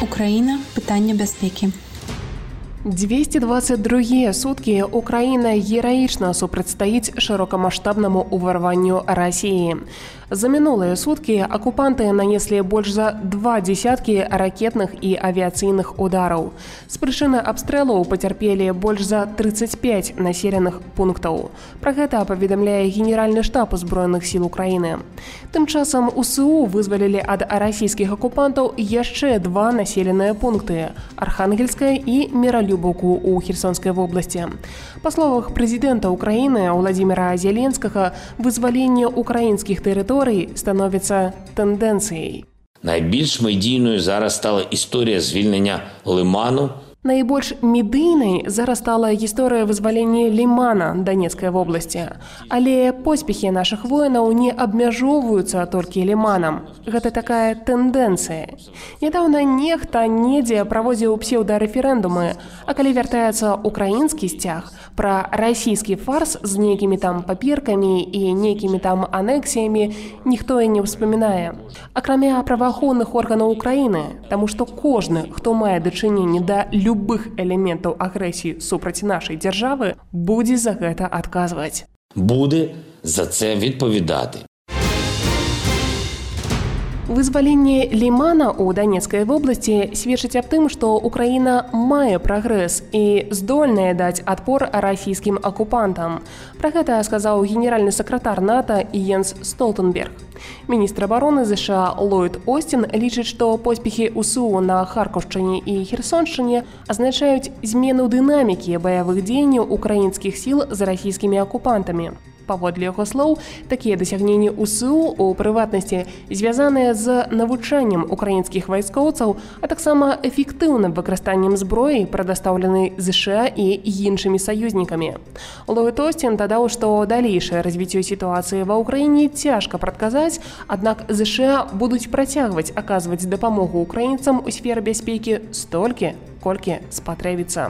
Україна – питання безпеки. 222 суткі Украіна гераічна супрацьстаіць шырокамаштабнаму ўварванню Расіі. За мінулыя суткі акупанты нанеслі больш за 2 десяткі ракетных і авіацыйных удараў. З прычыны абстрэлаў пацярпелі больш за 35 населеных пунктаў. Пра гэта паведамляе Генеральны штаб Узброеных сіл Украіны. Тым часам УСУ вызвалілі ад расійскіх акупантаў яшчэ 2 населеныя пункты – Архангельская і Міралюбаўку у Херсонскай вобласці. Па словах прэзідэнта Украіны Владзіміра Зеленскага, вызваленне украінскіх тэрыторый становиться тенденцією. Найбільш медійною зараз стала історія звільнення Лиману. Найбольш медыйнай зараз стала гісторыя вызвалення Лімана Донецкай вобласці. Але поспехі нашых воінаў не абмяжоўваюцца толькі Ліманам. Гэта такая тэндэнцыя. Нядаўна нехта недзе праводзіў псеўдарэферэндумы, а калі вяртаецца украінскі сцяг, пра расійскі фарс з нейкімі там паперкамі і нейкімі там анексіямі ніхто і не ўспамінае. Акрамя праваахоўных органаў Украіны, таму што кожны, хто мае дачыненне да любых элементаў агрэсіі супраць нашай дзяржавы, будзе за гэта адказваць. Буде за це відповідати. Вызваленне Лімана ў Донецкай вобласці сведчыць аб тым, што Украіна мае прагрэс і здольная даць адпор расійскім акупантам. Пра гэта сказаў генеральны сакратар НАТО Йенс Столтенберг. Міністр абароны США Ллойд Остін лічыць, што поспехі УСУ на Харкаўшчыне і Херсоншчыне азначаюць змену дынамікі баявых дзеянняў украінскіх сіл з расійскімі акупантамі. Паводле яго слоў, такія дасягненні УСУ, у прыватнасці, звязаныя з навучаннем украінскіх вайскоўцаў, а таксама эфектыўным выкарыстаннем зброі, прадастаўленай США і іншымі саюзнікамі. Ллойд Остін дадаў, што далейшае развіццё сітуацыі ва ўкраіне цяжка прадказаць, аднак США будуць працягваць аказваць дапамогу украінцам у сферы бяспекі столькі, колькі спатрэбіцца.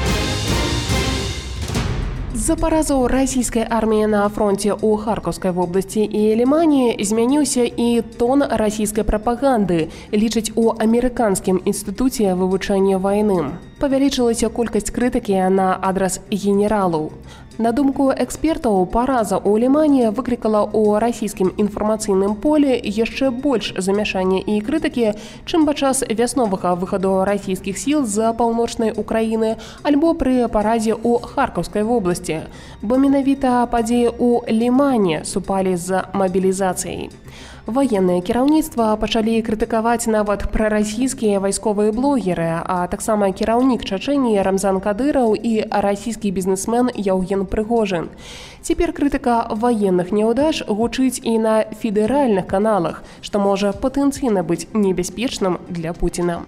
З-за паразаў расійскай арміі на фронце ў Харкаўскай вобласці і Лімане змяніўся і тон расійскай прапаганды, лічаць у амерыканскім інстытуце вывучэння вайны. Павялічылася колькасць крытыкі на адрас генералаў. На думку экспертаў, параза ў Лімане выклікала ў расійскім інфармацыйным полі яшчэ больш замяшання і крытыкі, чым падчас вясновага выхаду расійскіх сіл з паўночнай Украіны альбо пры паразе ў Харкаўскай вобласці, бо менавіта падзеі ў Лімане супалі з мабілізацыяй. Ваеннае кіраўніцтва пачалі крытыкаваць нават прарасійскія вайсковыя блогеры, а таксама кіраўнік Чачэніі Рамзан Кадыраў і расійскі бізнесмен Яўген Прыгожын. Цяпер крытыка ваенных няўдач гучыць і на федэральных каналах, што можа патэнцыйна быць небяспечным для Пуціна.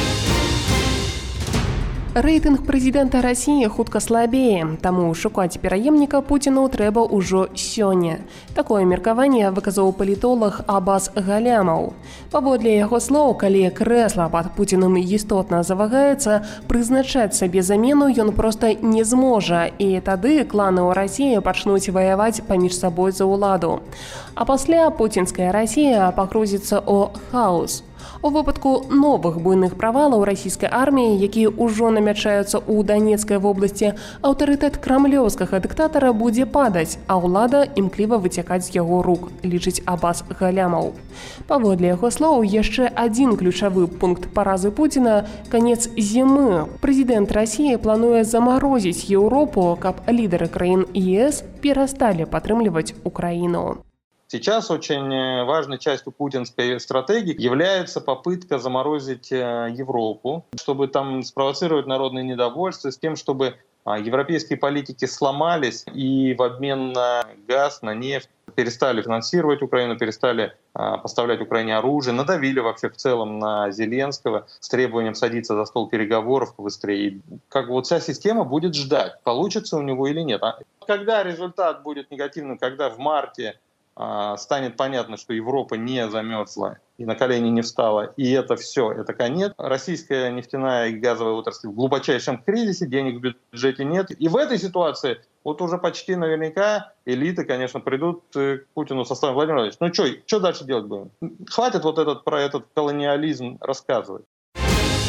Рэйтынг прэзідэнта Расіі хутка слабее, таму шукаць пераемніка Пуціну трэба ўжо сёння. Такое меркаванне выказаў палітолог Аббас Галямаў. Паводле яго слоў, калі крэсла пад Пуціным істотна завагаецца, прызначаць сабе замену ён проста не зможа, і тады кланы ў Расіі пачнуць ваяваць паміж сабой за ўладу. А пасля пуцінская Расія пагрузіцца ў хаос. У выпадку новых буйных правалаў расійскай арміі, якія ўжо намячаюцца ў Донецкай вобласці, аўтарытэт крамлёўскага дыктатара будзе падаць, а ўлада імкліва выцякаць з яго рук, лічыць Аббас Галямаў. Паводле яго слоў, яшчэ адзін ключавы пункт паразы Пуціна – канец зімы. Прэзідэнт Расіі плануе замарозіць Еўропу, каб лідары краін ЕС перасталі падтрымліваць Украіну. Сейчас очень важной частью путинской стратегии является попытка заморозить Европу, чтобы там спровоцировать народное недовольство с тем, чтобы европейские политики сломались и в обмен на газ, на нефть перестали финансировать Украину, перестали поставлять Украине оружие, надавили вообще в целом на Зеленского с требованием садиться за стол переговоров побыстрее. Как бы вот вся система будет ждать, получится у него или нет. Когда результат будет негативным, когда в марте станет понятно, что Европа не замерзла и на колени не встала, и это все, это конец. Российская нефтяная и газовая отрасль в глубочайшем кризисе, денег в бюджете нет. И в этой ситуации вот уже почти наверняка элиты, конечно, придут к Путину со словами: Владимир Владимирович, ну что дальше делать будем? Хватит вот про этот колониализм рассказывать.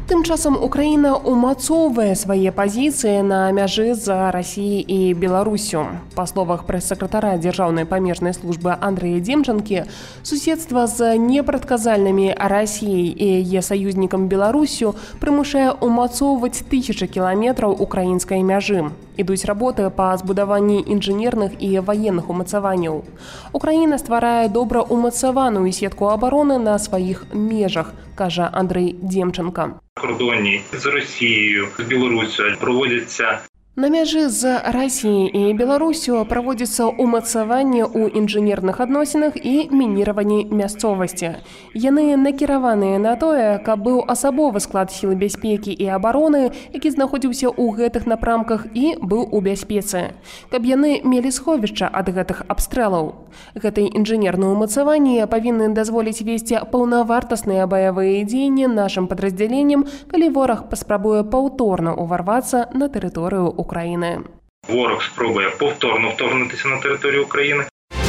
Тым часам Украіна умацоўвае свае пазіцыі на мяжы з Расіяй і Беларусю. Па словах прэс-сакратара Дзяржаўнай памежнай службы Андрэя Демчанкі, суседства з непрадказальнымі Расіяй і яе саюзнікам Беларусю прымушае умацоўваць тысячы кіламетраў украінскай мяжы. Ідуць работы па збудаванні інжынерных і ваенных умацаванняў. Украіна стварае добра умацаваную сетку абароны на сваіх межах, кажа Андрэй Демчанка. Кордоні з Росією, з Білоруссю проводяться. На мяжы з Расіяй і Беларусю праводзіцца ўмацаванне ў інжынерных адносінах і мініраванні мясцовасці. Яны накіраваныя на тое, каб быў асабовы склад сіл бяспекі і абароны, які знаходзіўся ў гэтых напрамках і быў у бяспецы. Каб яны мелі сховішча ад гэтых абстрэлаў. Гэтыя інжынерныя ўмацаванні павінны дазволіць весці паўнавартасныя баявыя дзеянні нашым падраздзяленням, калі вораг паспрабуе паўторна ўварвацца на тэрыторыю України. Ворог спробує повторно вторгнутися на територію України.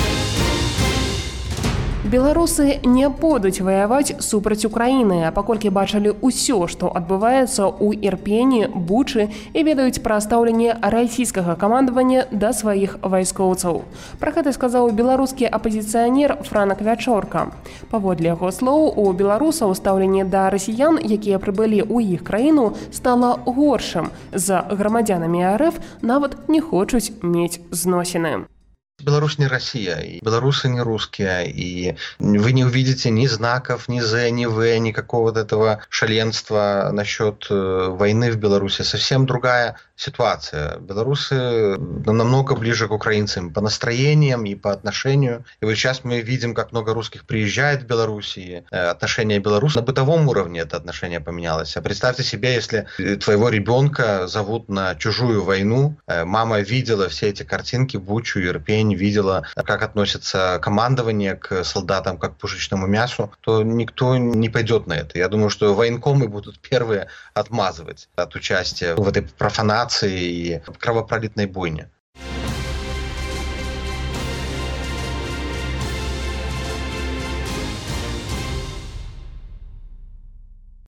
Беларусы не будуць ваяваць супраць Украіны, паколькі бачылі ўсё, што адбываецца ў Ірпені, Бучы і ведаюць пра стаўленне расійскага камандавання да сваіх вайскоўцаў. Пра гэта сказаў беларускі апазіцыянер Франак Вячорка. Паводле яго слоў, у беларусаў стаўленне да расіян, якія прыбылі ў іх краіну, стала горшым. З грамадзянамі РФ нават не хочуць мець зносіны. Беларусь не Россия, и белорусы не русские, и вы не увидите ни знаков, ни З, ни В, никакого вот этого шаленства насчет войны в Беларуси. Совсем другая ситуация. Белорусы намного ближе к украинцам по настроениям и по отношению. И вот сейчас мы видим, как много русских приезжает в Беларусь, и отношение белорусов на бытовом уровне это отношение поменялось. А представьте себе, если твоего ребенка зовут на чужую войну, мама видела все эти картинки, Бучу, Ирпень, видела, как относится командование к солдатам, как к пушечному мясу, то никто не пойдет на это. Я думаю, что военкомы будут первые отмазывать от участия в этой профанации и кровопролитной бойне.